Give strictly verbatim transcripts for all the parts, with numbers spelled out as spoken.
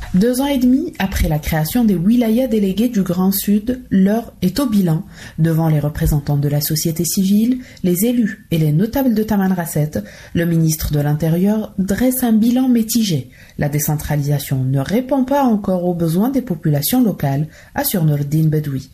Deux ans et demi après la création des wilayas délégués du Grand Sud, l'heure est au bilan. Devant les représentants de la société civile, les élus et les notables de Tamanrasset, le ministre de l'Intérieur dresse un bilan mitigé. La décentralisation ne répond pas encore aux besoins des populations locales, assure Nourdine Bedoui.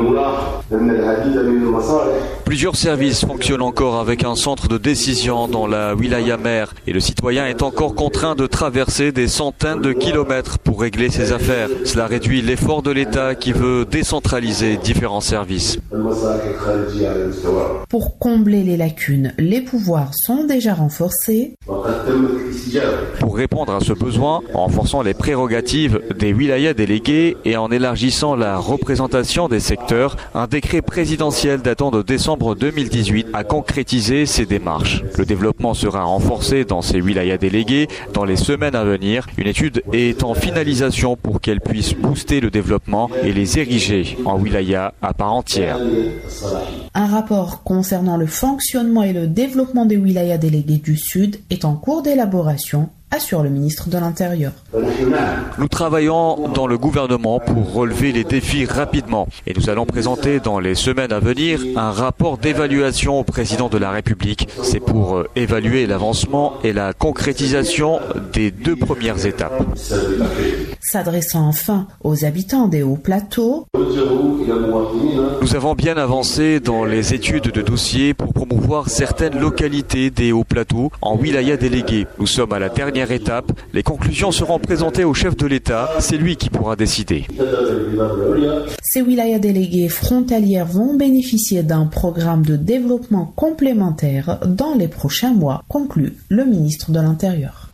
Plusieurs services fonctionnent encore avec un centre de décision dans la wilaya mère et le citoyen est encore contraint de traverser des centaines de kilomètres pour régler ses affaires. Cela réduit l'effort de l'État qui veut décentraliser différents services. Pour combler les lacunes, les pouvoirs sont déjà renforcés. Pour répondre à ce besoin, en renforçant les prérogatives des wilayas délégués et en élargissant la représentation des secteurs, un décret présidentiel datant de décembre deux mille dix-huit a concrétisé ces démarches. Le développement sera renforcé dans ces wilayas délégués dans les semaines à venir. Une étude est en finalisation pour qu'elle puisse booster le développement et les ériger en wilaya à part entière. Un rapport concernant le fonctionnement et le développement des wilayas délégués du Sud est en cours d'élaboration, assure le ministre de l'Intérieur. Nous travaillons dans le gouvernement pour relever les défis rapidement et nous allons présenter dans les semaines à venir un rapport d'évaluation au président de la République. C'est pour évaluer l'avancement et la concrétisation des deux premières étapes. S'adressant enfin aux habitants des hauts plateaux, nous avons bien avancé dans les études de dossiers pour promouvoir certaines localités des hauts plateaux en wilaya délégués. Nous sommes à la dernière étape. Les conclusions seront présentées au chef de l'État. C'est lui qui pourra décider. Ces wilayas délégués frontalières vont bénéficier d'un programme de développement complémentaire dans les prochains mois, conclut le ministre de l'Intérieur.